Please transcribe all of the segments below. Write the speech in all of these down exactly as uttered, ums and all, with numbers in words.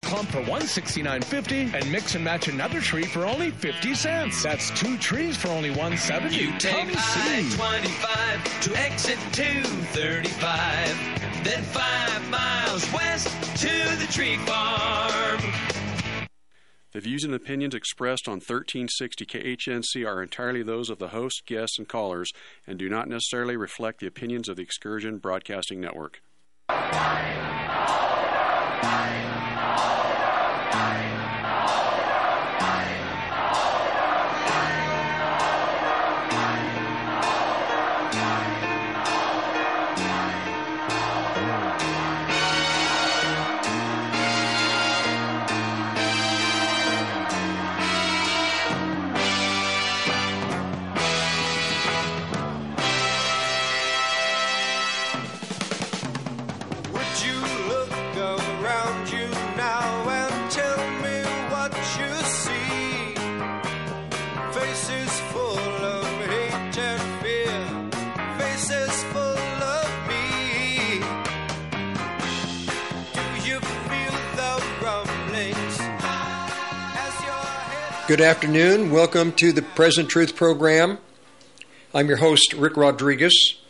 clump for one hundred sixty-nine fifty and mix and match another tree for only fifty cents. That's two trees for only one hundred seventy. You take I twenty-five to exit two thirty-five, then five miles west to the tree farm. The views and opinions expressed on thirteen sixty K H N C are entirely those of the host, guests, and callers, and do not necessarily reflect the opinions of the Excursion Broadcasting Network. Good afternoon. Welcome to the Present Truth program. I'm your host, Rick Rodriguez.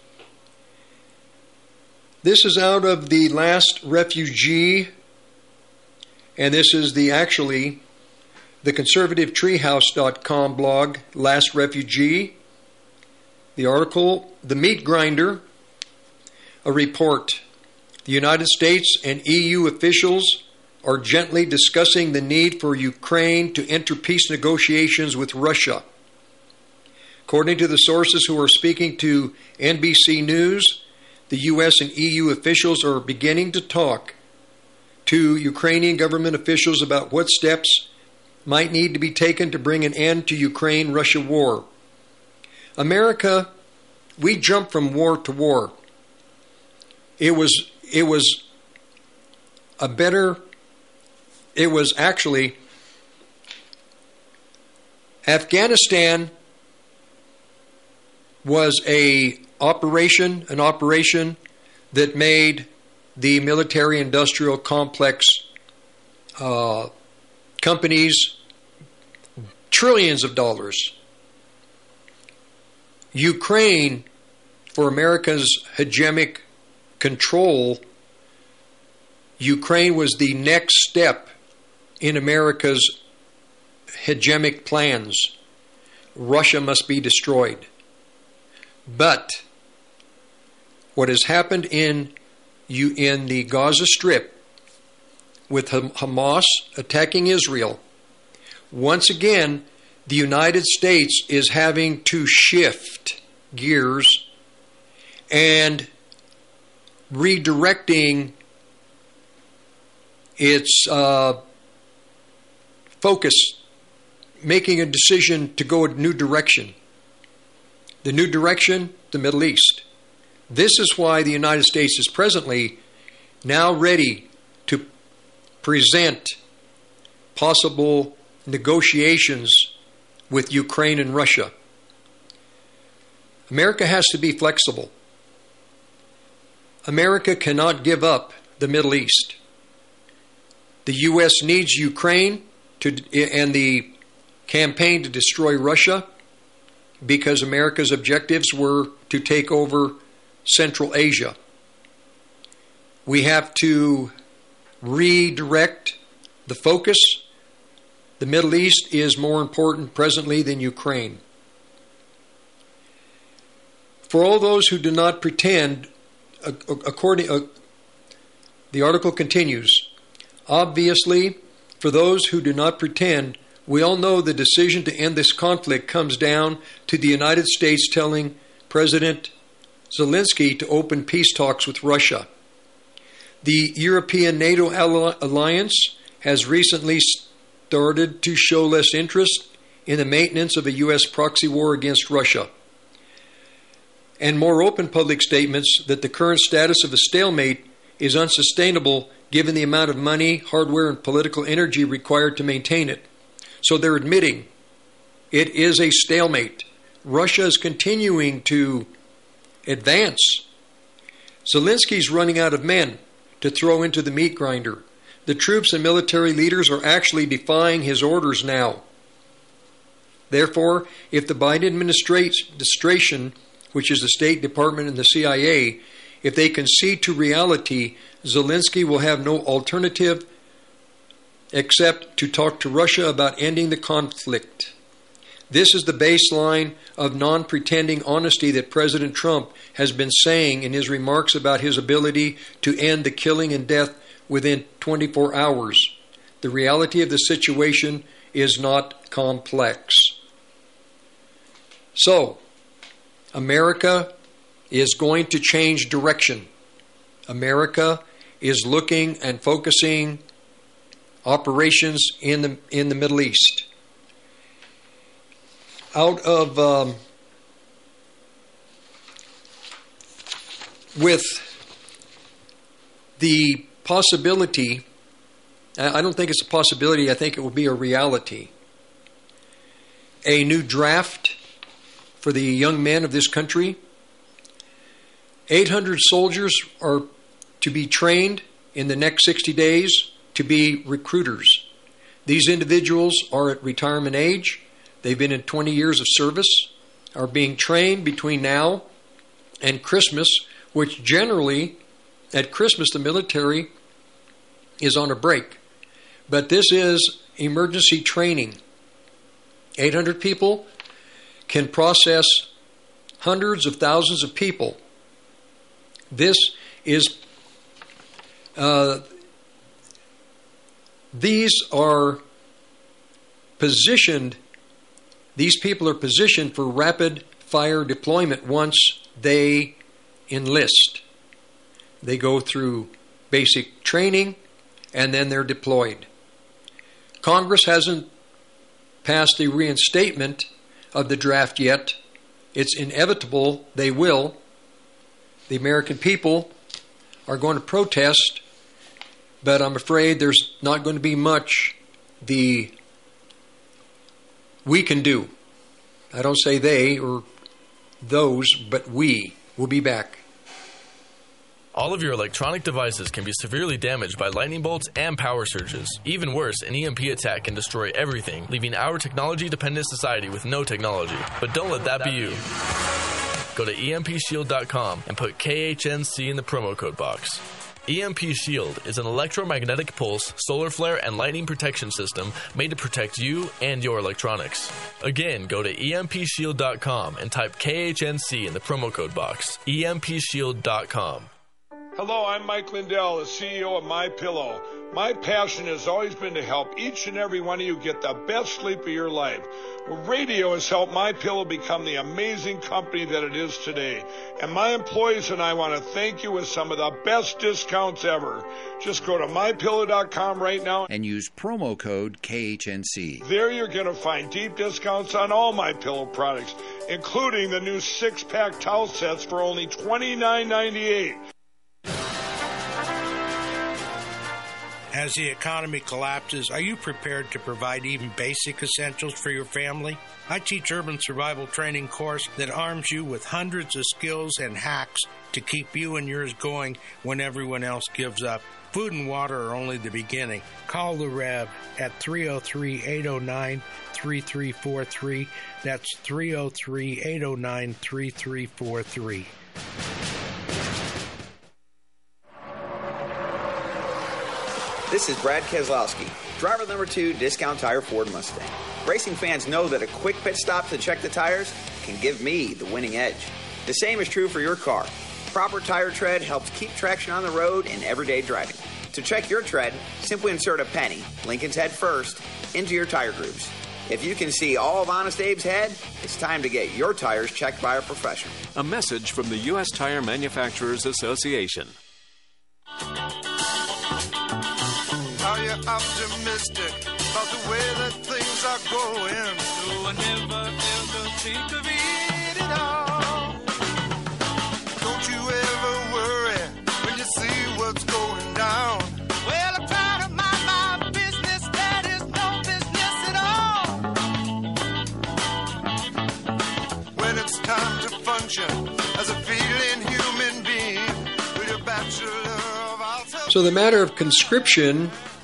This is out of the Last Refugee, and this is the actually the conservative treehouse dot com blog, Last Refugee. The article, The Meat Grinder, a report. The United States and E U officials are gently discussing the need for Ukraine to enter peace negotiations with Russia. According to the sources who are speaking to N B C News, the U S and E U officials are beginning to talk to Ukrainian government officials about what steps might need to be taken to bring an end to Ukraine-Russia war. America, we jump from war to war. It was, it was a better... It was actually Afghanistan was a operation, an operation that made the military-industrial complex uh, companies trillions of dollars. Ukraine, for America's hegemonic control, Ukraine was the next step in America's hegemonic plans. Russia must be destroyed. But what has happened in you in the Gaza Strip with Hamas attacking Israel, once again, the United States is having to shift gears and redirecting its uh, focus, making a decision to go a new direction. The new direction, the Middle East. This is why the United States is presently now ready to present possible negotiations with Ukraine and Russia. America has to be flexible. America cannot give up the Middle East. The U S needs Ukraine to and the campaign to destroy Russia because America's objectives were to take over Central Asia. We have to redirect the focus. The Middle East is more important presently than Ukraine. For all those who do not pretend, according, uh, the article continues, obviously, for those who do not pretend, we all know the decision to end this conflict comes down to the United States telling President Zelensky to open peace talks with Russia. The European NATO alliance has recently started to show less interest in the maintenance of a U S proxy war against Russia, and more open public statements that the current status of a stalemate is unsustainable given the amount of money, hardware, and political energy required to maintain it. So they're admitting it is a stalemate. Russia is continuing to advance. Zelensky's running out of men to throw into the meat grinder. the troops and military leaders are actually defying his orders now. Therefore, if the Biden administration, which is the State Department and the C I A, if they concede to reality, Zelensky will have no alternative except to talk to Russia about ending the conflict. This is the baseline of non-pretending honesty that President Trump has been saying in his remarks about his ability to end the killing and death within twenty-four hours. The reality of the situation is not complex. So, America is going to change direction. America is looking and focusing operations in the in the Middle East. Out of um, with the possibility, I don't think it's a possibility, I think it will be a reality. A new draft for the young men of this country. eight hundred soldiers are to be trained in the next sixty days to be recruiters. These individuals are at retirement age. They've been in twenty years of service, are being trained between now and Christmas, which generally at Christmas the military is on a break. But this is emergency training. eight hundred people can process hundreds of thousands of people. This is, uh, these are positioned, these people are positioned for rapid fire deployment once they enlist. They go through basic training and then they're deployed. Congress hasn't passed the reinstatement of the draft yet. It's inevitable they will. The American people are going to protest, but I'm afraid there's not going to be much the we can do. I don't say they or those, but we will be back. All of your electronic devices can be severely damaged by lightning bolts and power surges. Even worse, an E M P attack can destroy everything, leaving our technology-dependent society with no technology. But don't let that be you. Go to E M P shield dot com and put K H N C in the promo code box. E M P Shield is an electromagnetic pulse, solar flare, and lightning protection system made to protect you and your electronics. Again, go to E M P shield dot com and type K H N C in the promo code box. E M P shield dot com. Hello, I'm Mike Lindell, the C E O of MyPillow. My passion has always been to help each and every one of you get the best sleep of your life. Well, radio has helped MyPillow become the amazing company that it is today. And my employees and I want to thank you with some of the best discounts ever. Just go to my pillow dot com right now and use promo code K H N C. There you're going to find deep discounts on all MyPillow products, including the new six-pack towel sets for only twenty-nine ninety-eight. As the economy collapses, are you prepared to provide even basic essentials for your family? I teach Urban Survival Training course that arms you with hundreds of skills and hacks to keep you and yours going when everyone else gives up. Food and water are only the beginning. Call the Rev at three oh three, eight oh nine, three three four three. That's three oh three, eight oh nine, three three four three. This is Brad Keselowski, driver number two, Discount Tire Ford Mustang. Racing fans know that a quick pit stop to check the tires can give me the winning edge. The same is true for your car. Proper tire tread helps keep traction on the road in everyday driving. To check your tread, simply insert a penny, Lincoln's head first, into your tire grooves. If you can see all of Honest Abe's head, it's time to get your tires checked by a professional. A message from the U S Tire Manufacturers Association. Are you optimistic about the way that things are going? No, I never ever think of it at all. Don't you ever worry when you see what's going down. Well, I'm trying to mind my business, that is no business at all. When it's time to function as a feeling human being, with your bachelor of arts. So the matter of conscription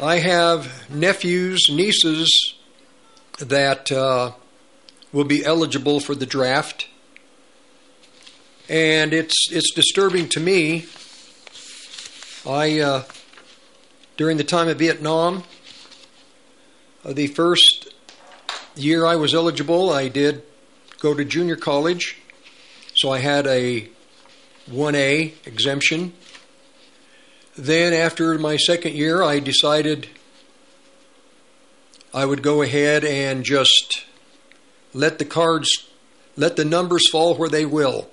I have nephews, nieces that uh, will be eligible for the draft. And it's it's disturbing to me. I, uh, during the time of Vietnam, uh, the first year I was eligible, I did go to junior college. So I had a one A exemption. Then after my second year, I decided I would go ahead and just let the cards, let the numbers fall where they will.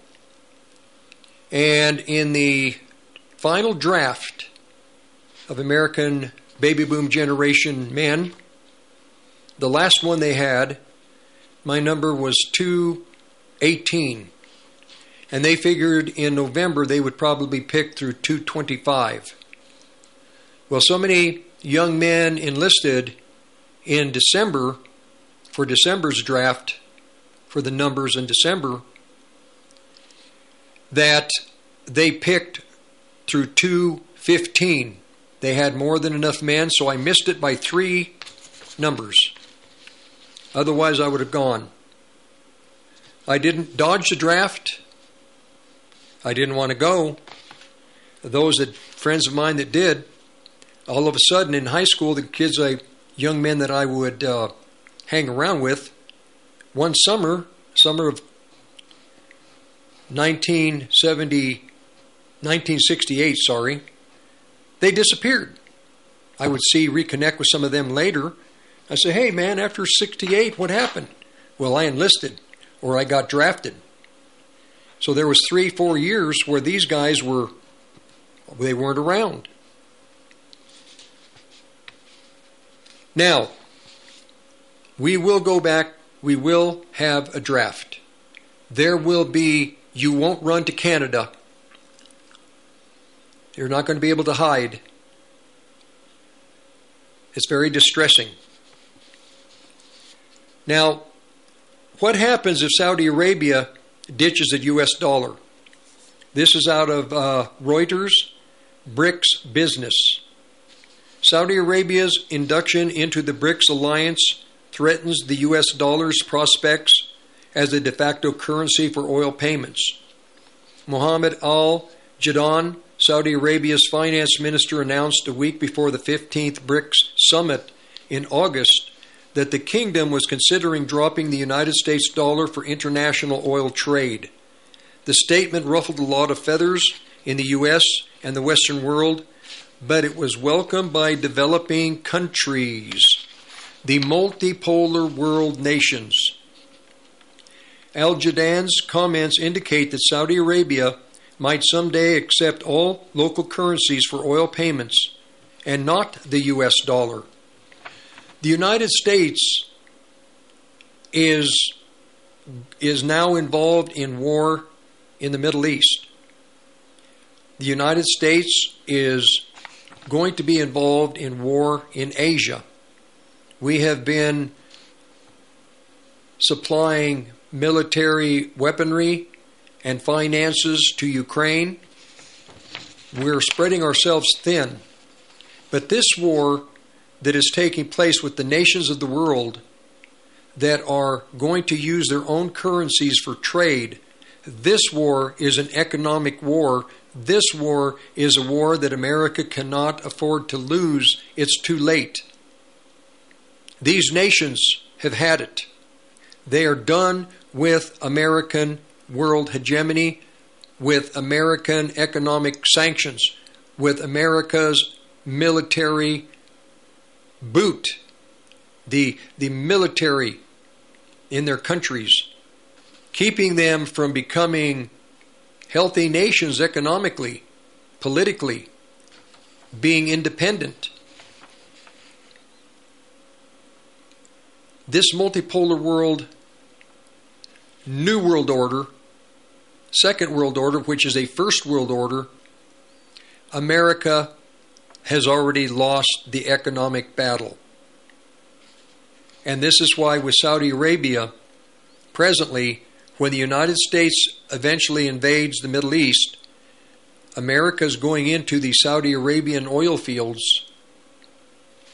And in the final draft of American baby boom generation men, the last one they had, my number was two eighteen. And they figured in November they would probably pick through two twenty-five. Well, so many young men enlisted in December for December's draft for the numbers in December that they picked through two fifteen. They had more than enough men, so I missed it by three numbers. Otherwise, I would have gone. I didn't dodge the draft. I didn't want to go. Those that friends of mine that did, all of a sudden in high school, the kids, I, young men that I would uh, hang around with, one summer, summer of nineteen seventy, nineteen sixty-eight, sorry, they disappeared. I would see, reconnect with some of them later. I say, hey man, after sixty-eight, what happened? Well, I enlisted, or I got drafted. So there was three, four years where these guys were, they weren't around. Now, we will go back, we will have a draft. There will be, you won't run to Canada. You're not going to be able to hide. It's very distressing. Now, what happens if Saudi Arabia ditches the U S dollar? This is out of uh, Reuters, BRICS Business. Saudi Arabia's induction into the BRICS alliance threatens the U S dollar's prospects as the de facto currency for oil payments. Mohammed Al-Jadaan, Saudi Arabia's finance minister, announced a week before the fifteenth BRICS summit in August that the kingdom was considering dropping the United States dollar for international oil trade. The statement ruffled a lot of feathers in the U S and the Western world, but it was welcomed by developing countries, the multipolar world nations. Al-Jadaan's comments indicate that Saudi Arabia might someday accept all local currencies for oil payments and not the U S dollar. The United States is, is now involved in war in the Middle East. The United States is going to be involved in war in Asia. We have been supplying military weaponry and finances to Ukraine. We're spreading ourselves thin. But this war that is taking place with the nations of the world that are going to use their own currencies for trade, this war is an economic war. This war is a war that America cannot afford to lose. It's too late. These nations have had it. They are done with American world hegemony, with American economic sanctions, with America's military boot, the, the military in their countries, keeping them from becoming healthy nations economically, politically, being independent. This multipolar world, new world order, second world order, which is a first world order, America has already lost the economic battle. And this is why with Saudi Arabia, presently, when the United States eventually invades the Middle East, America is going into the Saudi Arabian oil fields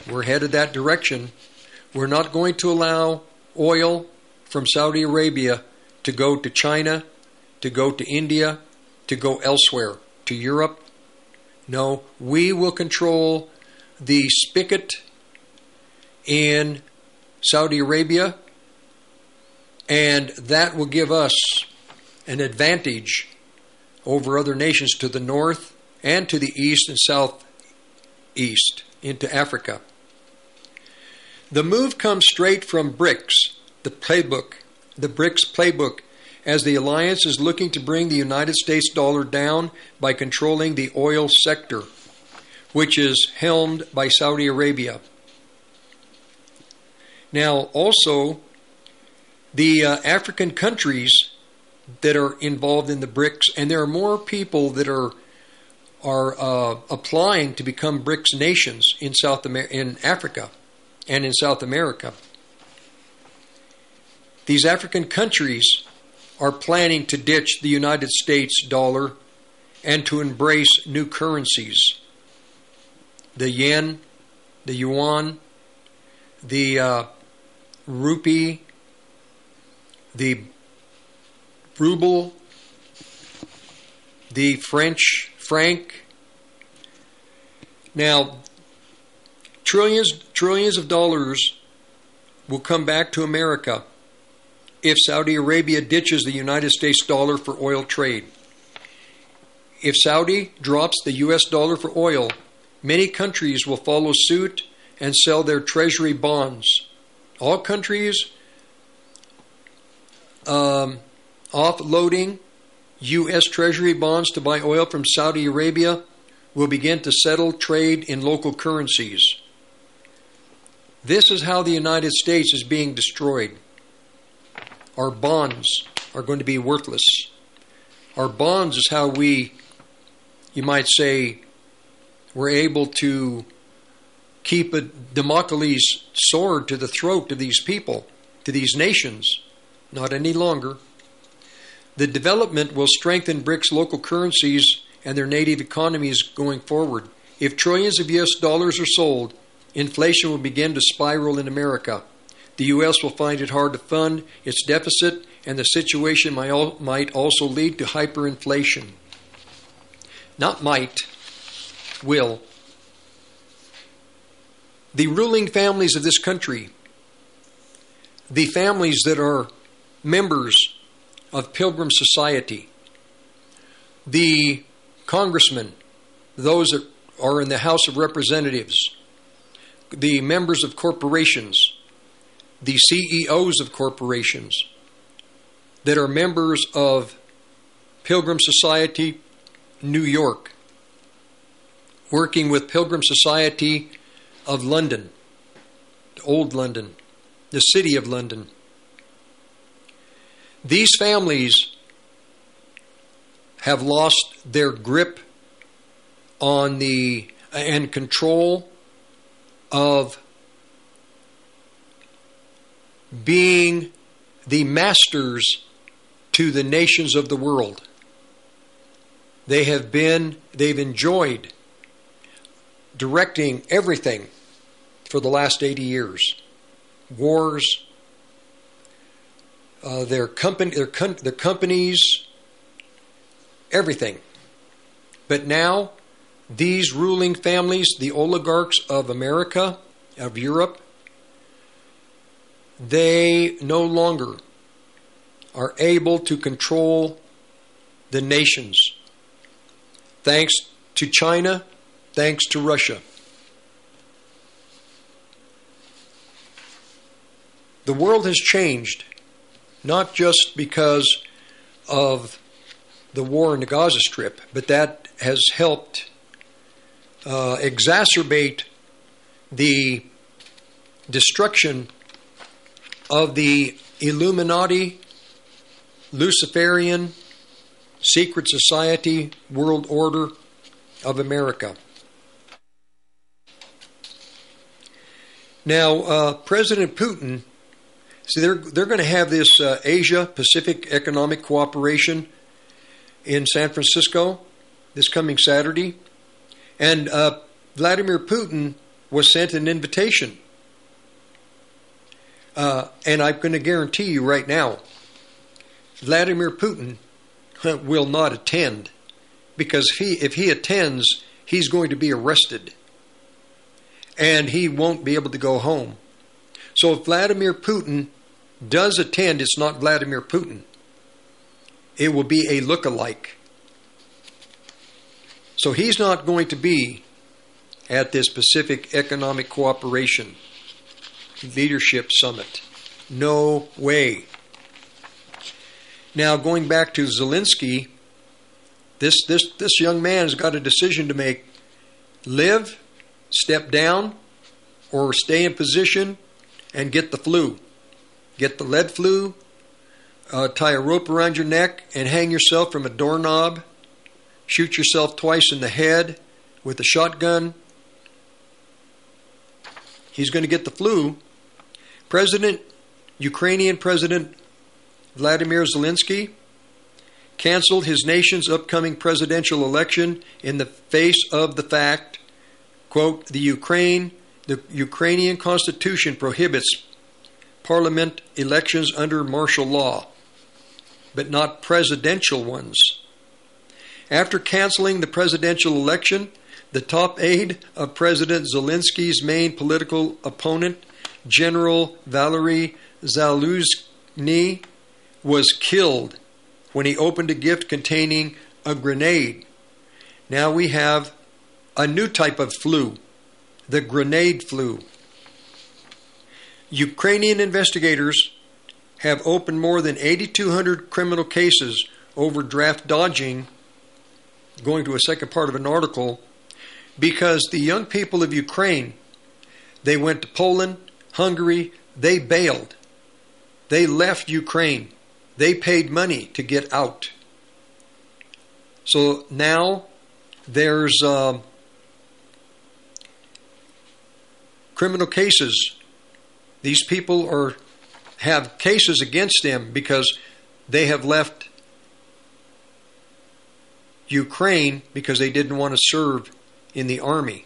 We're headed that direction. We're not going to allow oil from Saudi Arabia to go to China, to go to India, to go elsewhere, to Europe. No, we will control the spigot in Saudi Arabia, and that will give us an advantage over other nations to the north and to the east and southeast into Africa. The move comes straight from BRICS, the playbook, the BRICS playbook, as the alliance is looking to bring the United States dollar down by controlling the oil sector, which is helmed by Saudi Arabia. Now, also, the uh, African countries that are involved in the BRICS, and there are more people that are are uh, applying to become BRICS nations in South Amer- in Africa and in South America. These African countries are planning to ditch the United States dollar and to embrace new currencies. The yen, the yuan, the uh, rupee, the ruble, the French franc. Now, trillions, trillions of dollars will come back to America if Saudi Arabia ditches the United States dollar for oil trade. If Saudi drops the U S dollar for oil, many countries will follow suit and sell their treasury bonds. All countries um, offloading U S treasury bonds to buy oil from Saudi Arabia will begin to settle trade in local currencies. This is how the United States is being destroyed. Our bonds are going to be worthless. Our bonds is how we, you might say, were able to keep a Damocles sword to the throat of these people, to these nations. Not any longer. The development will strengthen BRICS local currencies and their native economies going forward. If trillions of U S dollars are sold, inflation will begin to spiral in America. The U S will find it hard to fund its deficit, and the situation might also lead to hyperinflation. Not might, will. The ruling families of this country, the families that are members of Pilgrim Society, the congressmen, those that are in the House of Representatives, the members of corporations, the C E Os of corporations that are members of Pilgrim Society New York, working with Pilgrim Society of London, Old London, the City of London. These families have lost their grip on the and control of being the masters to the nations of the world. They have been, they've enjoyed directing everything for the last eighty years. Wars, uh, their company, their, com- their companies, everything. But now, these ruling families, the oligarchs of America, of Europe, they no longer are able to control the nations. Thanks to China, thanks to Russia. The world has changed, not just because of the war in the Gaza Strip, but that has helped uh, exacerbate the destruction of the Illuminati, Luciferian, secret society, world order of America. Now, uh, President Putin, see, they're they're going to have this uh, Asia Pacific Economic Cooperation in San Francisco this coming Saturday, and uh, Vladimir Putin was sent an invitation. Uh, and I'm going to guarantee you right now, Vladimir Putin will not attend, because if he, if he attends, he's going to be arrested. And he won't be able to go home. So if Vladimir Putin does attend, it's not Vladimir Putin. It will be a look-alike. So he's not going to be at this Pacific Economic Cooperation Leadership Summit. No way. Now, going back to Zelensky, this, this, this young man has got a decision to make. Live, step down, or stay in position and get the flu. Get the lead flu, uh, tie a rope around your neck and hang yourself from a doorknob. Shoot yourself twice in the head with a shotgun. He's going to get the flu. President, Ukrainian President Vladimir Zelensky canceled his nation's upcoming presidential election in the face of the fact, quote, the Ukraine, the Ukrainian Constitution prohibits parliament elections under martial law, but not presidential ones. After canceling the presidential election, the top aide of President Zelensky's main political opponent, General Valery Zaluzhny, was killed when he opened a gift containing a grenade. Now we have a new type of flu, the grenade flu. Ukrainian investigators have opened more than eighty-two hundred criminal cases over draft dodging, going to a second part of an article, because the young people of Ukraine, they went to Poland, Hungary, they bailed. They left Ukraine. They paid money to get out. So now there's uh, criminal cases. These people are have cases against them because they have left Ukraine because they didn't want to serve in the army.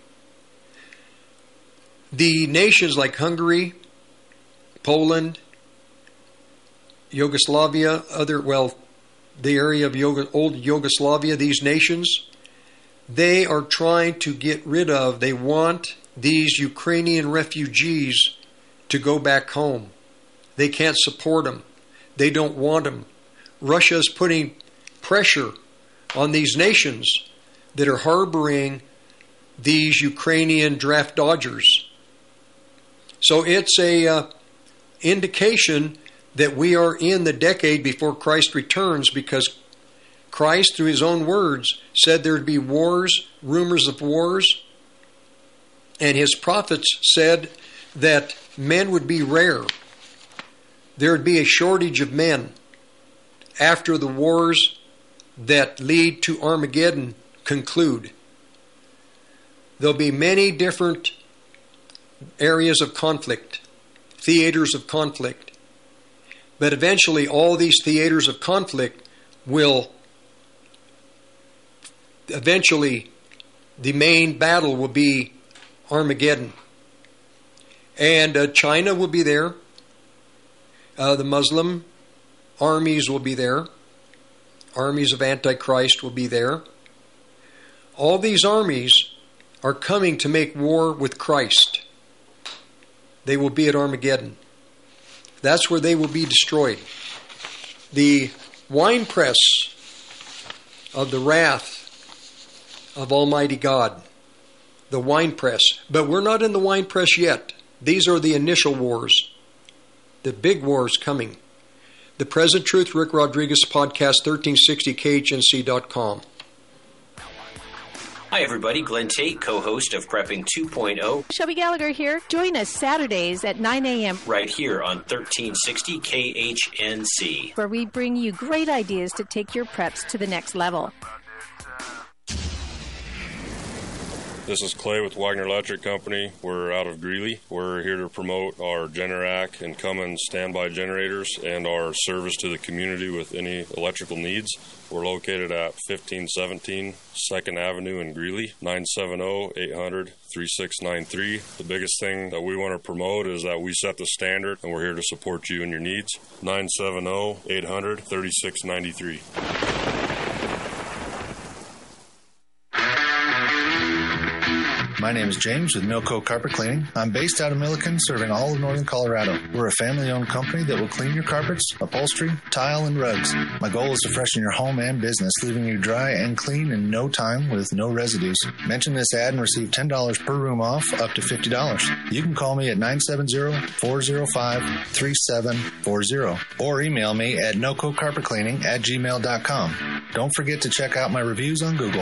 The nations like Hungary, Poland, Yugoslavia, other, well, the area of Yugo, old Yugoslavia, these nations, they are trying to get rid of, they want these Ukrainian refugees to go back home. They can't support them. They don't want them. Russia is putting pressure on these nations that are harboring these Ukrainian draft dodgers. So it's a uh, indication that we are in the decade before Christ returns, because Christ, through his own words, said there would be wars, rumors of wars, and his prophets said that men would be rare. There would be a shortage of men after the wars that lead to Armageddon conclude. There'll be many different areas of conflict, theaters of conflict. But eventually all these theaters of conflict will, eventually the main battle will be Armageddon. And uh, China will be there. Uh, the Muslim armies will be there. Armies of Antichrist will be there. All these armies are coming to make war with Christ. They will be at Armageddon. That's where they will be destroyed. The winepress of the wrath of Almighty God. The winepress. But we're not in the winepress yet. These are the initial wars. The big wars coming. The Present Truth, Rick Rodriguez Podcast, thirteen sixty K H N C dot com. Hi, everybody. Glenn Tate, co-host of Prepping two point oh. Shelby Gallagher here. Join us Saturdays at nine a.m. right here on thirteen sixty K H N C, where we bring you great ideas to take your preps to the next level. This is Clay with Wagner Electric Company. We're out of Greeley. We're here to promote our Generac and Cummins standby generators and our service to the community with any electrical needs. We're located at fifteen seventeen second Avenue in Greeley, nine seven zero, eight hundred, three six nine three. The biggest thing that we want to promote is that we set the standard, and we're here to support you and your needs. nine seven zero, eight hundred, three six nine three. My name is James with Milco Carpet Cleaning. I'm based out of Milliken, serving all of northern Colorado. We're a family-owned company that will clean your carpets, upholstery, tile, and rugs. My goal is to freshen your home and business, leaving you dry and clean in no time with no residues. Mention this ad and receive ten dollars per room off, up to fifty dollars. You can call me at nine seven zero, four zero five, three seven four zero or email me at nococarpetcleaning at gmail dot com. Don't forget to check out my reviews on Google.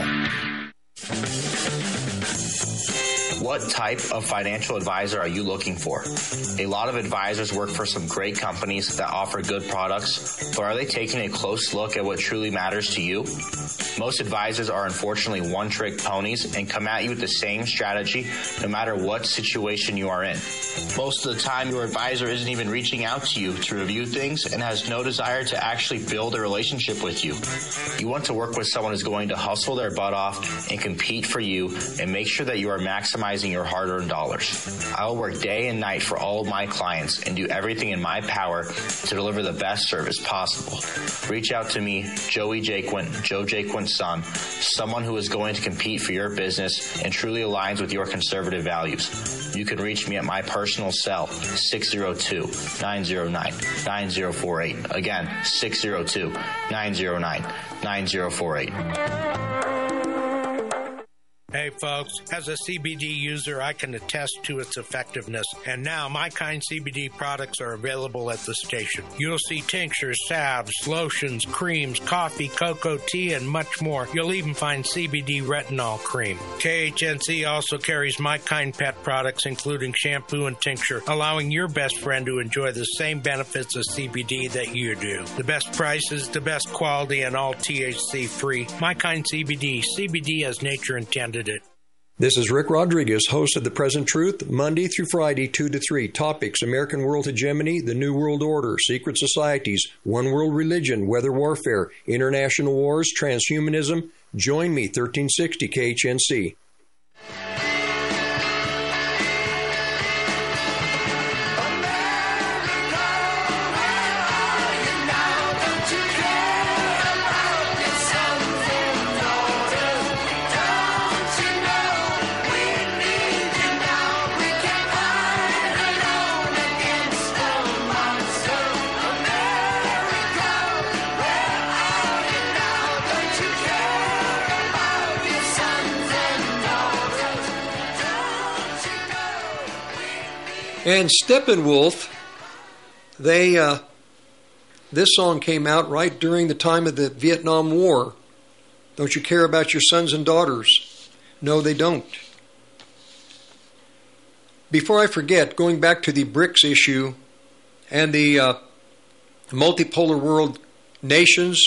What type of financial advisor are you looking for? A lot of advisors work for some great companies that offer good products, but are they taking a close look at what truly matters to you? Most advisors are unfortunately one-trick ponies and come at you with the same strategy no matter what situation you are in. Most of the time, your advisor isn't even reaching out to you to review things and has no desire to actually build a relationship with you. You want to work with someone who's going to hustle their butt off and compete for you and make sure that you are maximizing your hard-earned dollars. I will work day and night for all of my clients and do everything in my power to deliver the best service possible. Reach out to me, Joey Jaquin, Joe Jaquin's son, someone who is going to compete for your business and truly aligns with your conservative values. You can reach me at my personal cell, six zero two, nine zero nine, nine zero four eight. Again, six zero two, nine zero nine, nine zero four eight. Hey folks, as a C B D user, I can attest to its effectiveness, and now My Kind C B D products are available at the station. You'll see tinctures, salves, lotions, creams, coffee, cocoa, tea, and much more. You'll even find C B D retinol cream. K H N C also carries My Kind pet products, including shampoo and tincture, allowing your best friend to enjoy the same benefits of C B D that you do. The best prices, the best quality, and all T H C free. My Kind C B D, C B D as nature intended it. This is Rick Rodriguez, host of The Present Truth, Monday through Friday, two to three. Topics: American world hegemony, the New World Order, secret societies, one world religion, weather warfare, international wars, transhumanism. Join me, thirteen sixty K H N C. And Steppenwolf, they uh, this song came out right during the time of the Vietnam War. Don't you care about your sons and daughters? No, they don't. Before I forget, going back to the BRICS issue and the uh, multipolar world nations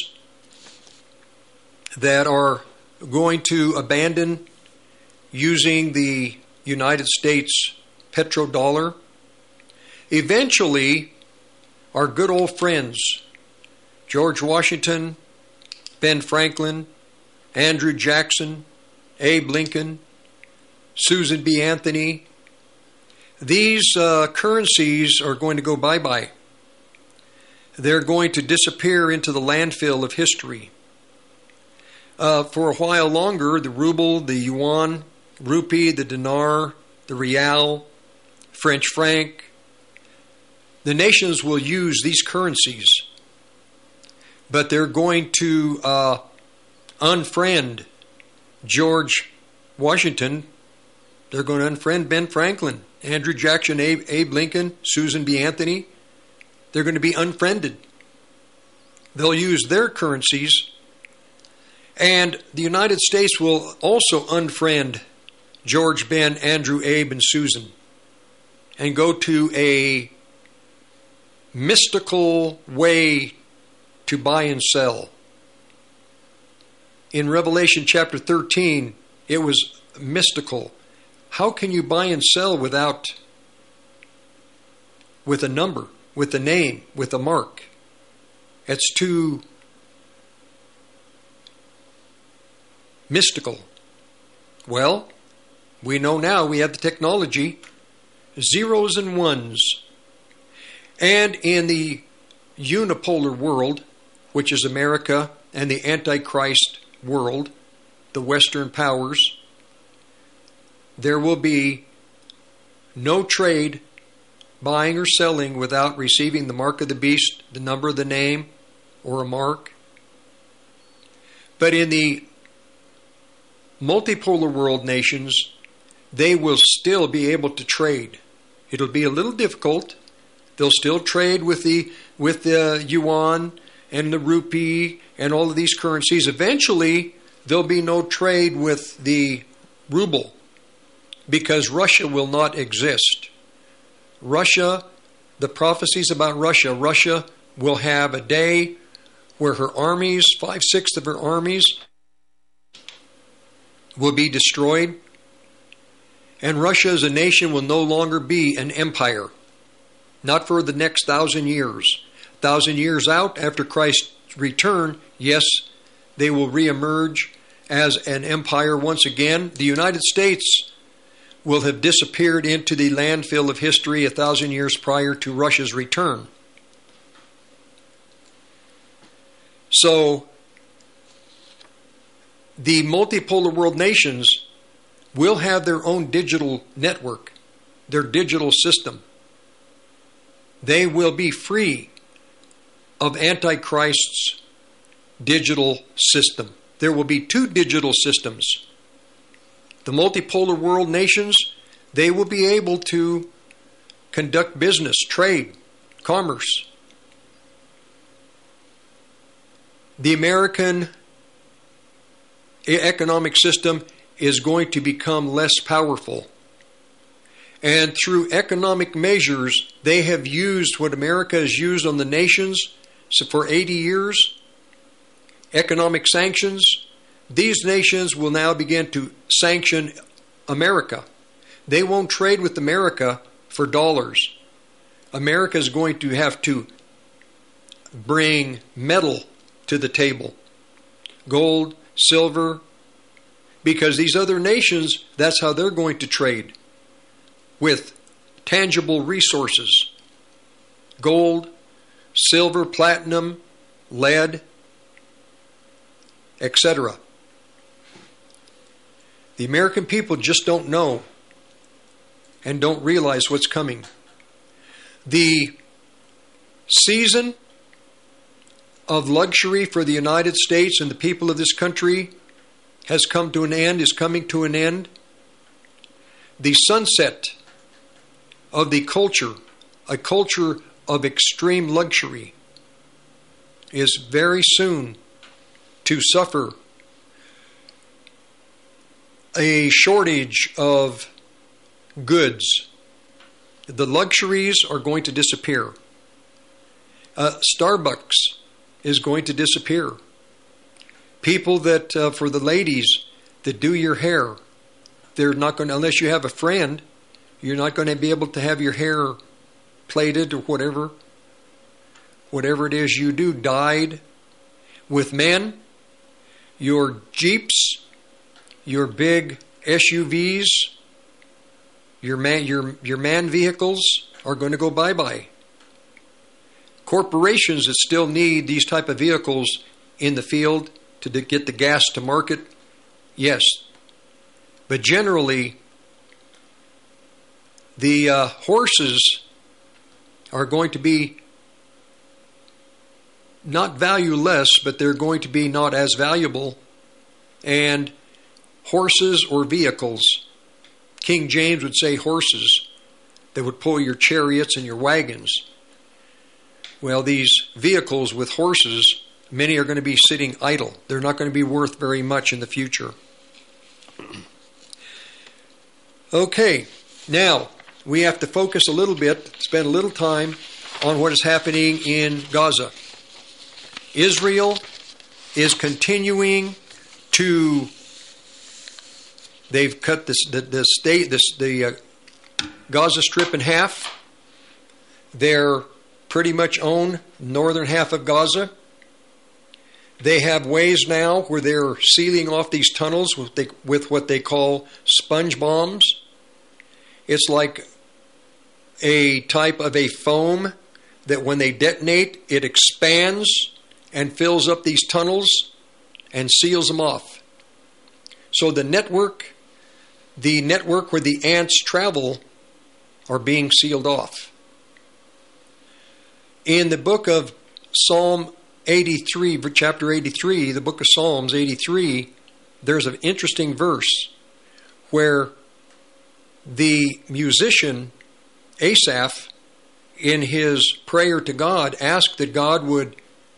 that are going to abandon using the United States petrodollar. Eventually, our good old friends, George Washington, Ben Franklin, Andrew Jackson, Abe Lincoln, Susan B. Anthony, these uh, currencies are going to go bye-bye. They're going to disappear into the landfill of history. Uh, for a while longer, the ruble, the yuan, rupee, the dinar, the rial, French franc, the nations will use these currencies, but they're going to uh, unfriend George Washington. They're going to unfriend Ben Franklin, Andrew Jackson, Abe, Abe Lincoln, Susan B. Anthony. They're going to be unfriended. They'll use their currencies, and the United States will also unfriend George, Ben, Andrew, Abe, and Susan, and go to a mystical way to buy and sell. In Revelation chapter thirteen, it was mystical. How can you buy and sell without, with a number, with a name, with a mark? It's too mystical. Well, we know now we have the technology, zeros and ones. And in the unipolar world, which is America and the Antichrist world, the Western powers, there will be no trade, buying or selling, without receiving the mark of the beast, the number of the name, or a mark. But in the multipolar world nations, they will still be able to trade. It'll be a little difficult. They'll still trade with the with the yuan and the rupee and all of these currencies. Eventually, there'll be no trade with the ruble because Russia will not exist. Russia, the prophecies about Russia, Russia will have a day where her armies, five-sixths of her armies, will be destroyed. And Russia as a nation will no longer be an empire. Not for the next thousand years. Thousand years out, after Christ's return, yes, they will reemerge as an empire once again. The United States will have disappeared into the landfill of history a thousand years prior to Russia's return. So, the multipolar world nations will have their own digital network, their digital system. They will be free of Antichrist's digital system. There will be two digital systems. The multipolar world nations, they will be able to conduct business, trade, commerce. The American economic system is going to become less powerful. And through economic measures, they have used what America has used on the nations for eighty years, economic sanctions. These nations will now begin to sanction America. They won't trade with America for dollars. America is going to have to bring metal to the table. Gold, silver, because these other nations, that's how they're going to trade, with tangible resources. Gold, silver, platinum, lead, et cetera. The American people just don't know and don't realize what's coming. The season of luxury for the United States and the people of this country has come to an end, is coming to an end. The sunset of the culture, a culture of extreme luxury, is very soon to suffer a shortage of goods. The luxuries are going to disappear. Uh, Starbucks is going to disappear. People that, uh, for the ladies that do your hair, they're not going to, unless you have a friend, you're not going to be able to have your hair plaited or whatever. Whatever it is you do, dyed. With men, your Jeeps, your big S U Vs, your man, your, your man vehicles are going to go bye-bye. Corporations that still need these type of vehicles in the field to get the gas to market, yes. But generally, the uh, horses are going to be not valueless, but they're going to be not as valuable. And horses or vehicles, King James would say horses that would pull your chariots and your wagons. Well, these vehicles with horses, many are going to be sitting idle. They're not going to be worth very much in the future. Okay, now we have to focus a little bit, spend a little time on what is happening in Gaza. Israel is continuing to They've cut this, the the state this the uh, Gaza Strip in half. They're pretty much own northern half of Gaza. They have ways now where they're sealing off these tunnels with, they, with what they call sponge bombs. It's like a type of a foam that when they detonate, it expands and fills up these tunnels and seals them off. So the network, the network where the ants travel are being sealed off. In the book of Psalm eighty-three, chapter eighty-three, the book of Psalms eighty-three, there's an interesting verse where the musician Asaph, in his prayer to God, asked that God would,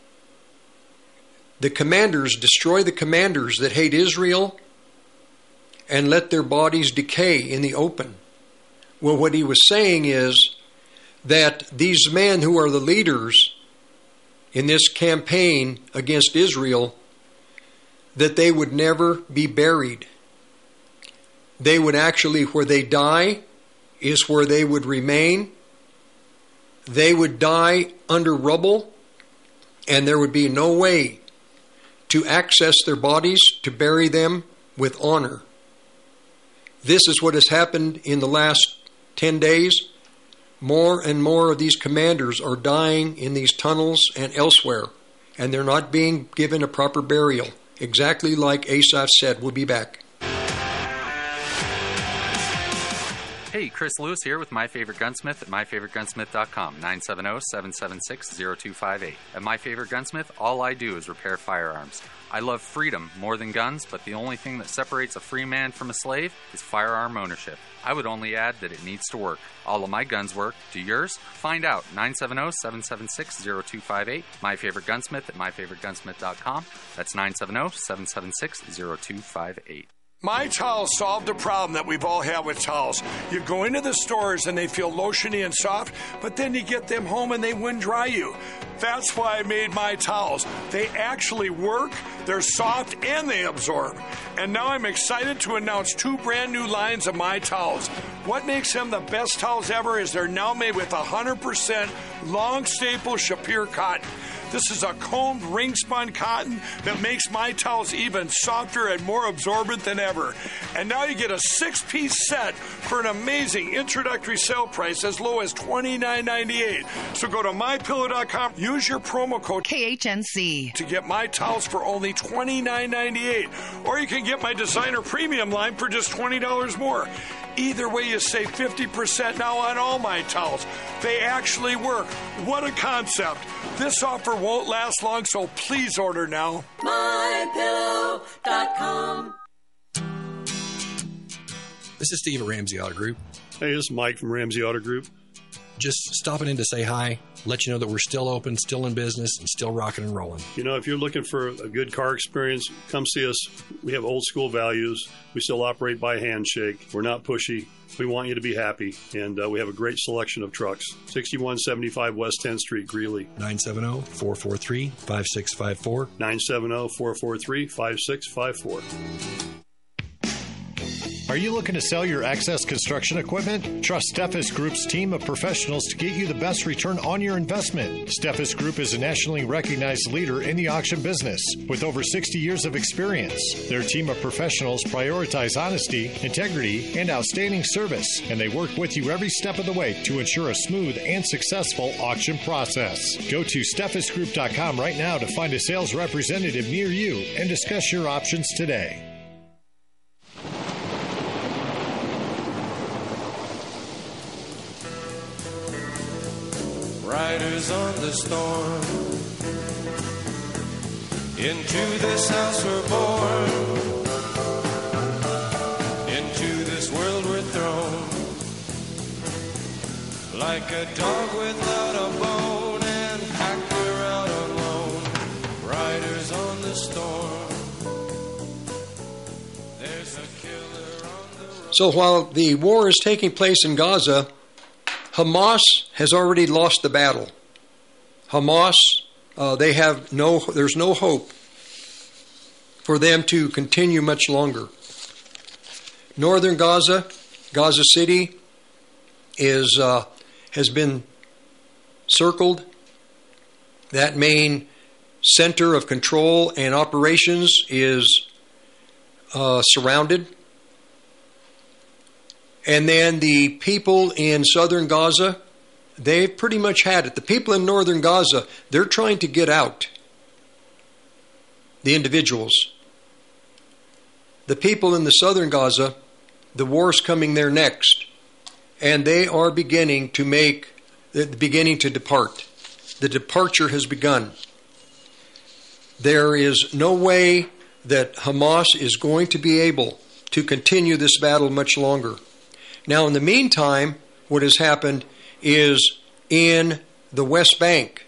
the commanders, destroy the commanders that hate Israel and let their bodies decay in the open. Well, what he was saying is that these men who are the leaders in this campaign against Israel, that they would never be buried. They would actually, where they die, is where they would remain. They would die under rubble, and there would be no way to access their bodies to bury them with honor. This is what has happened in the last ten days. More and more of these commanders are dying in these tunnels and elsewhere, and they're not being given a proper burial. Exactly like Asaph said. We'll be back. Hey, Chris Lewis here with My Favorite Gunsmith at my favorite gunsmith dot com, nine seven zero, seven seven six, zero two five eight. At My Favorite Gunsmith, all I do is repair firearms. I love freedom more than guns, but the only thing that separates a free man from a slave is firearm ownership. I would only add that it needs to work. All of my guns work. Do yours? Find out. nine seven zero, seven seven six, zero two five eight. My Favorite Gunsmith at my favorite gunsmith dot com. That's nine seven zero, seven seven six, zero two five eight. My Towels solved a problem that we've all had with towels. You go into the stores and they feel lotiony and soft, but then you get them home and they wind dry you. That's why I made My Towels. They actually work, they're soft, and they absorb. And now I'm excited to announce two brand new lines of My Towels. What makes them the best towels ever is they're now made with one hundred percent long staple Shapir cotton. This is a combed ring spun cotton that makes My Towels even softer and more absorbent than ever. And now you get a six-piece set for an amazing introductory sale price as low as twenty-nine ninety-eight. So go to my pillow dot com, use your promo code K H N C to get My Towels for only twenty-nine ninety-eight. Or you can get my designer premium line for just twenty dollars more. Either way, you save fifty percent now on all My Towels. They actually work. What a concept. This offer won't last long, so please order now. my pillow dot com. This is Steve at Ramsey Auto Group. Hey, this is Mike from Ramsey Auto Group. Just stopping in to say hi, let you know that we're still open, still in business, and still rocking and rolling. You know, if you're looking for a good car experience, come see us. We have old school values. We still operate by handshake. We're not pushy. We want you to be happy, and uh, we have a great selection of trucks. sixty-one seventy-five West tenth Street, Greeley. nine seven zero, four four three, five six five four. nine seven zero, four four three, five six five four. Are you looking to sell your excess construction equipment? Trust Steffes Group's team of professionals to get you the best return on your investment. Steffes Group is a nationally recognized leader in the auction business with over sixty years of experience. Their team of professionals prioritize honesty, integrity, and outstanding service, and they work with you every step of the way to ensure a smooth and successful auction process. Go to steffes group dot com right now to find a sales representative near you and discuss your options today. Riders on the storm. Into this house we're born. Into this world we're thrown. Like a dog without a bone, and packed we're out alone. Riders on the storm. There's a killer on the road. So while the war is taking place in Gaza, Hamas has already lost the battle. Hamas, uh, they have no, there's no hope for them to continue much longer. northern Gaza, Gaza City, is uh, has been circled. That main center of control and operations is uh, surrounded. And then the people in southern Gaza, they've pretty much had it. The people in northern Gaza, they're trying to get out. The individuals. The people in the southern Gaza, the war's coming there next. And they are beginning to make, beginning to depart. The departure has begun. There is no way that Hamas is going to be able to continue this battle much longer. Now, in the meantime, what has happened is in the West Bank,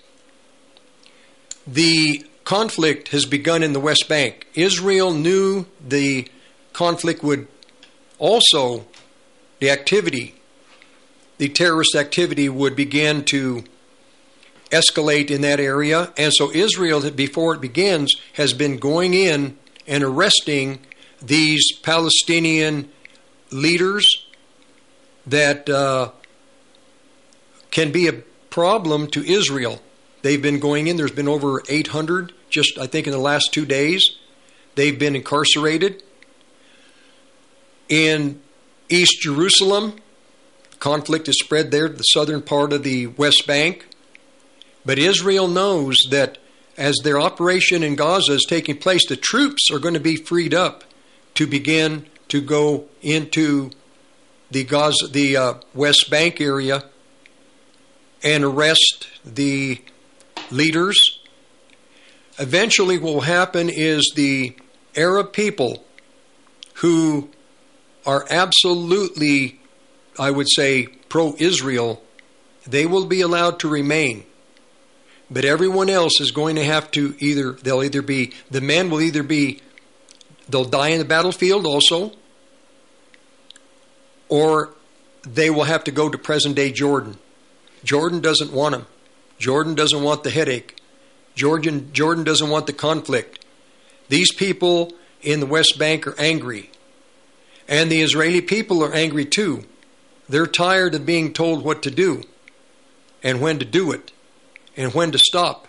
the conflict has begun in the West Bank. Israel knew the conflict would also, the activity, the terrorist activity would begin to escalate in that area. And so Israel, before it begins, has been going in and arresting these Palestinian leaders that uh, can be a problem to Israel. They've been going in. There's been over eight hundred, just I think in the last two days. They've been incarcerated. In East Jerusalem, conflict is spread there to the southern part of the West Bank. But Israel knows that as their operation in Gaza is taking place, the troops are going to be freed up to begin to go into the Gaza, the uh, West Bank area and arrest the leaders. Eventually what will happen is the Arab people who are absolutely, I would say, pro-Israel, they will be allowed to remain. But everyone else is going to have to either, they'll either be, the men will either be, they'll die in the battlefield also, or they will have to go to present-day Jordan. Jordan doesn't want them. Jordan doesn't want the headache. Jordan, Jordan doesn't want the conflict. These people in the West Bank are angry. And the Israeli people are angry too. They're tired of being told what to do and when to do it and when to stop.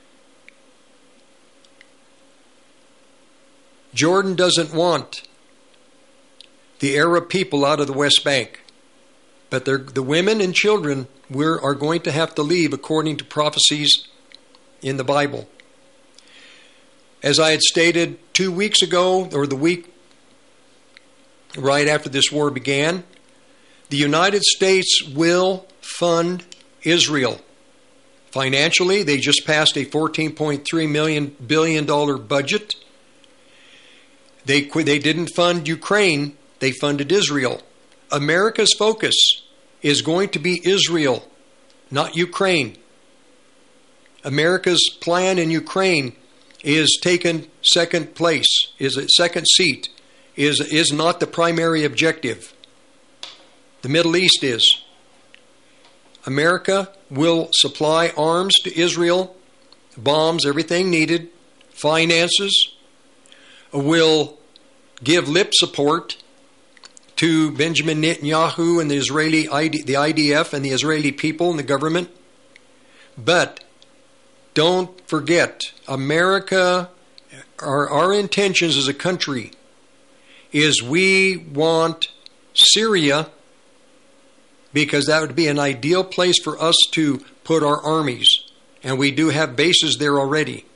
Jordan doesn't want the Arab people out of the West Bank. But the women and children we're, are going to have to leave according to prophecies in the Bible. As I had stated two weeks ago, or the week right after this war began, the United States will fund Israel. Financially, they just passed a fourteen point three million billion dollar budget. They they didn't fund Ukraine, they funded Israel. America's focus is going to be Israel, not Ukraine. America's plan in Ukraine is taken second place, is a second seat, is is not the primary objective. The Middle East is. America will supply arms to Israel, bombs, everything needed, finances, will give lip support to Benjamin Netanyahu and the Israeli I D, the I D F and the Israeli people and the government. But don't forget, America, our, our intentions as a country is we want Syria, because that would be an ideal place for us to put our armies. And we do have bases there already.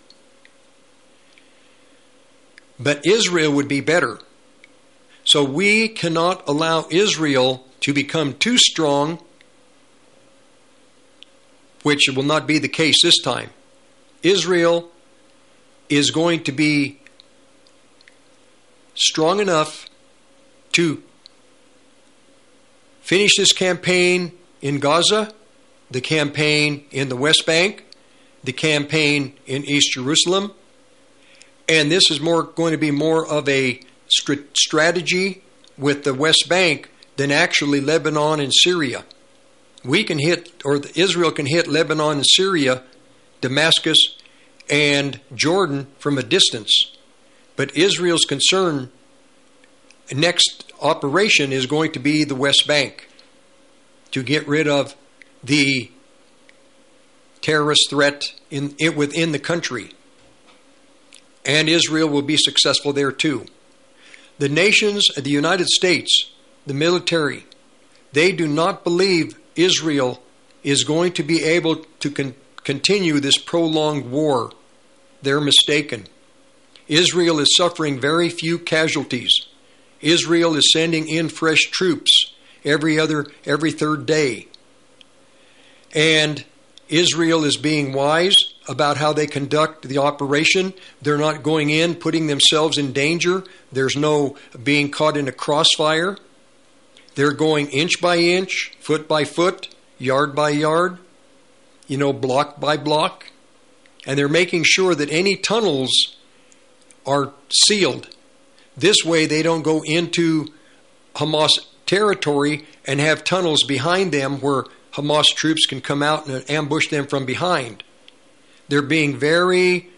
But Israel would be better. So we cannot allow Israel to become too strong, which will not be the case this time. Israel is going to be strong enough to finish this campaign in Gaza, the campaign in the West Bank, the campaign in East Jerusalem, and this is more going to be more of a st- strategy with the West Bank than actually Lebanon and Syria. We can hit, or Israel can hit Lebanon and Syria, Damascus and Jordan from a distance. But Israel's concern next operation is going to be the West Bank to get rid of the terrorist threat in, in within the country. And Israel will be successful there too. The nations, the United States, the military, they do not believe Israel is going to be able to con- continue this prolonged war. They're mistaken. Israel is suffering very few casualties. Israel is sending in fresh troops every other, every third day. And Israel is being wise about how they conduct the operation. They're not going in, putting themselves in danger. There's no being caught in a crossfire. They're going inch by inch, foot by foot, yard by yard, you know, block by block. And they're making sure that any tunnels are sealed. This way they don't go into Hamas territory and have tunnels behind them where Hamas troops can come out and ambush them from behind. They're being very,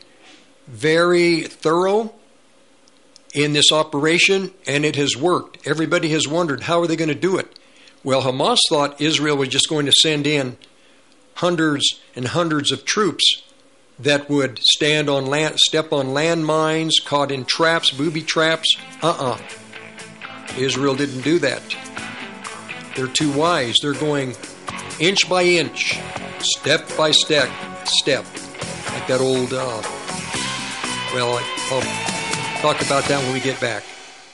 very thorough in this operation, and it has worked. Everybody has wondered, how are they going to do it? Well, Hamas thought Israel was just going to send in hundreds and hundreds of troops that would stand on land, step on landmines, caught in traps, booby traps. Uh-uh. Israel didn't do that. They're too wise. They're going inch by inch, step by step, step. Like that old, uh, well, I'll talk about that when we get back.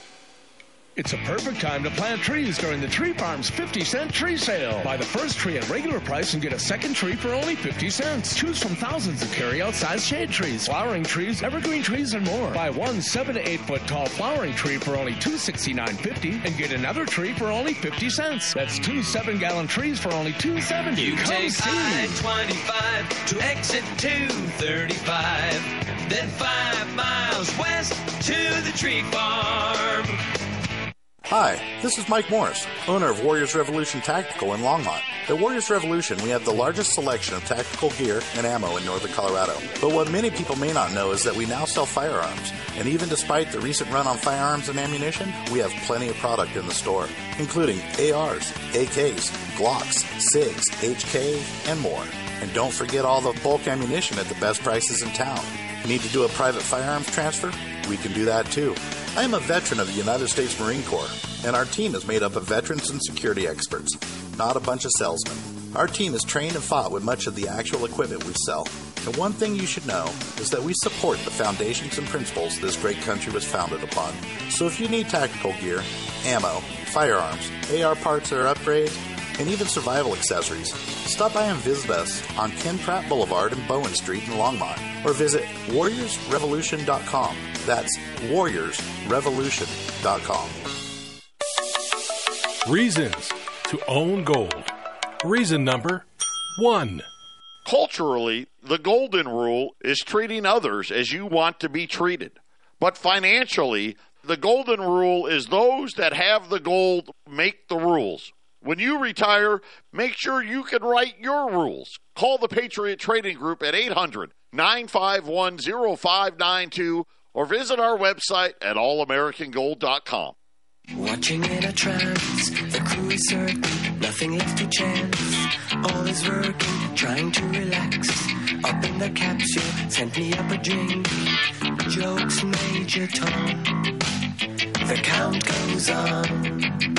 It's a perfect time to plant trees during the Tree Farm's fifty cent tree sale. Buy the first tree at regular price and get a second tree for only fifty cents. Choose from thousands of carry-out size shade trees, flowering trees, evergreen trees, and more. Buy one seven to eight foot tall flowering tree for only two sixty-nine fifty and get another tree for only fifty cents. That's two seven gallon trees for only two seventy. You Come take see. I twenty-five to exit two thirty-five, then five miles west to the Tree Farm. Hi, this is Mike Morris, owner of Warriors Revolution Tactical in Longmont. At Warriors Revolution, we have the largest selection of tactical gear and ammo in northern Colorado. But what many people may not know is that we now sell firearms. And even despite the recent run on firearms and ammunition, we have plenty of product in the store, including A Rs, A Ks, Glocks, SIGs, H K, and more. And don't forget all the bulk ammunition at the best prices in town. Need to do a private firearms transfer? We can do that too. I am a veteran of the United States Marine Corps, and our team is made up of veterans and security experts, not a bunch of salesmen. Our team is trained and fought with much of the actual equipment we sell. And one thing you should know is that we support the foundations and principles this great country was founded upon. So if you need tactical gear, ammo, firearms, A R parts or upgrades, and even survival accessories, stop by and visit us on Ken Pratt Boulevard and Bowen Street in Longmont, or visit warriors revolution dot com. That's warriors revolution dot com. Reasons to own gold. Reason number one. Culturally, the golden rule is treating others as you want to be treated. But financially, the golden rule is those that have the gold make the rules. When you retire, make sure you can write your rules. Call the Patriot Trading Group at eight hundred, nine five one, oh five nine two or visit our website at all american gold dot com. Watching in a trance, the crew is certain, nothing left to chance. All is working, trying to relax. Up in the capsule, sent me up a drink. Jokes, Major Tom. The count goes on.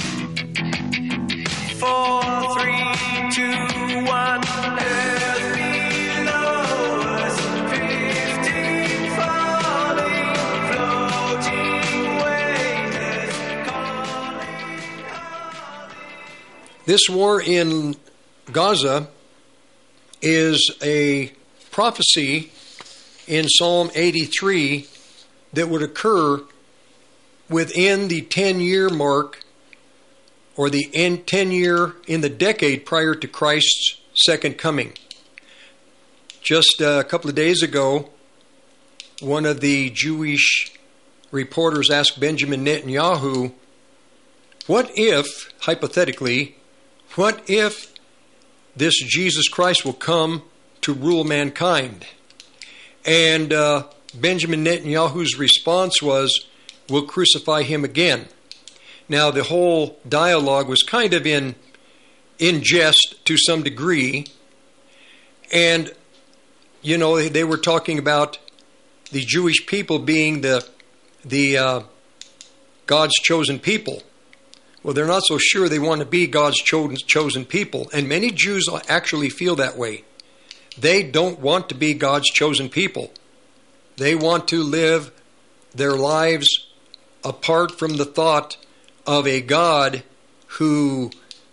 Four, three, two, one. Earth below us, drifting, falling, floating, weightless, calling. This war in Gaza is a prophecy in Psalm eighty-three that would occur within the ten-year mark, or the end ten year in the decade prior to Christ's second coming. Just a couple of days ago, one of the Jewish reporters asked Benjamin Netanyahu, what if, hypothetically, what if this Jesus Christ will come to rule mankind? And uh, Benjamin Netanyahu's response was, we'll crucify him again. Now, the whole dialogue was kind of in, in jest to some degree. And, you know, they, they were talking about the Jewish people being the, the uh, God's chosen people. Well, they're not so sure they want to be God's chosen, chosen people. And many Jews actually feel that way. They don't want to be God's chosen people. They want to live their lives apart from the thought of a God who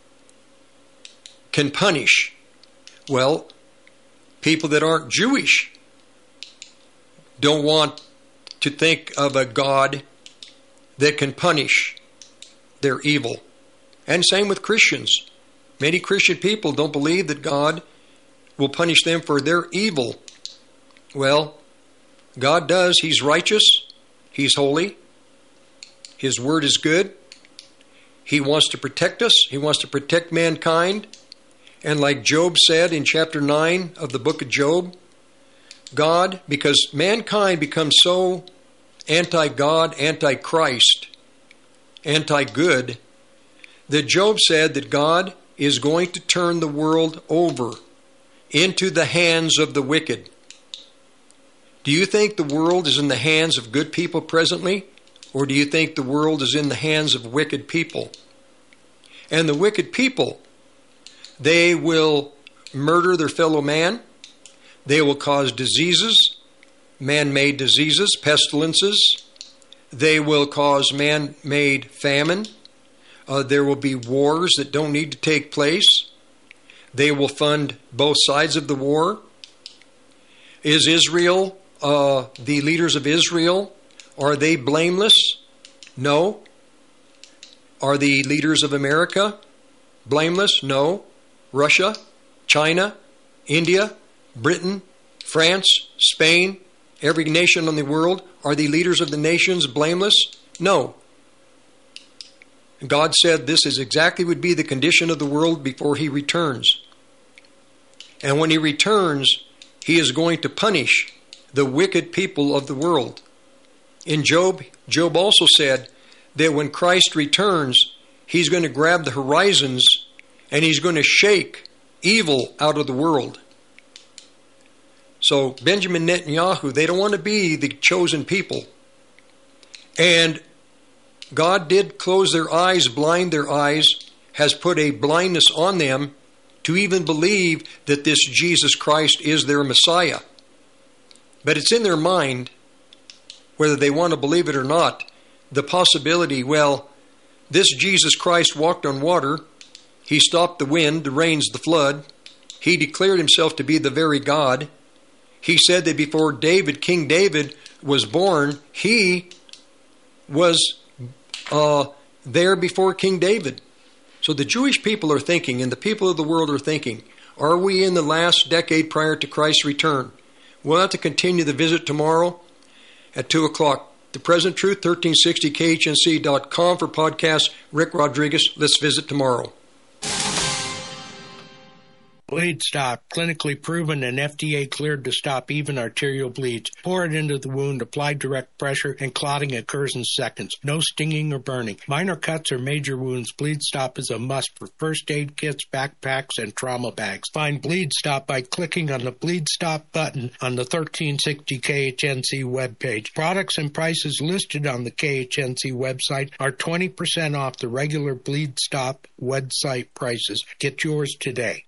can punish. Well, people that aren't Jewish don't want to think of a God that can punish their evil. And same with Christians. Many Christian people don't believe that God will punish them for their evil. Well, God does. He's righteous. He's holy. His word is good. He wants to protect us. He wants to protect mankind. And like Job said in chapter nine of the book of Job, God, because mankind becomes so anti-God, anti-Christ, anti-good, that Job said that God is going to turn the world over into the hands of the wicked. Do you think the world is in the hands of good people presently? Or do you think the world is in the hands of wicked people? And the wicked people, they will murder their fellow man. They will cause diseases, man-made diseases, pestilences. They will cause man-made famine. Uh, there will be wars that don't need to take place. They will fund both sides of the war. Is Israel, uh, the leaders of Israel, are they blameless? No. Are the leaders of America blameless? No. Russia, China, India, Britain, France, Spain, every nation in the world, are the leaders of the nations blameless? No. God said this is exactly would be the condition of the world before He returns. And when He returns, He is going to punish the wicked people of the world. In Job, Job also said that when Christ returns, He's going to grab the horizons and He's going to shake evil out of the world. So Benjamin Netanyahu, they don't want to be the chosen people. And God did close their eyes, blind their eyes, has put a blindness on them to even believe that this Jesus Christ is their Messiah. But it's in their mind, whether they want to believe it or not, the possibility, well, this Jesus Christ walked on water. He stopped the wind, the rains, the flood. He declared Himself to be the very God. He said that before David, King David, was born, He was uh, there before King David. So the Jewish people are thinking, and the people of the world are thinking, are we in the last decade prior to Christ's return? We'll have to continue the visit tomorrow at two o'clock. The Present Truth, thirteen sixty K H N C dot com for podcast. Rick Rodriguez. Let's visit tomorrow. Bleed Stop, clinically proven and F D A cleared to stop even arterial bleeds. Pour it into the wound, apply direct pressure, and clotting occurs in seconds. No stinging or burning. Minor cuts or major wounds, Bleed Stop is a must for first aid kits, backpacks, and trauma bags. Find Bleed Stop by clicking on the Bleed Stop button on the thirteen sixty K H N C webpage. Products and prices listed on the K H N C website are twenty percent off the regular Bleed Stop website prices. Get yours today.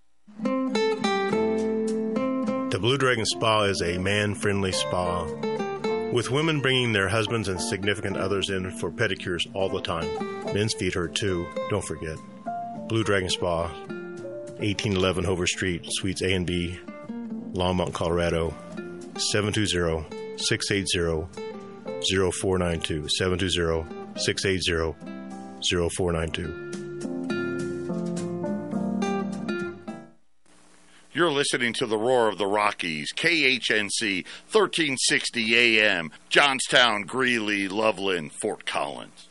The Blue Dragon Spa is a man-friendly spa, with women bringing their husbands and significant others in for pedicures all the time. Men's feet hurt too, don't forget. Blue Dragon Spa, eighteen eleven Hover Street, Suites A and B, Longmont, Colorado, seven two zero, six eight zero, zero four nine two, seven two zero, six eight zero, zero four nine two. You're listening to the Roar of the Rockies, K H N C, thirteen sixty A M, Johnstown, Greeley, Loveland, Fort Collins.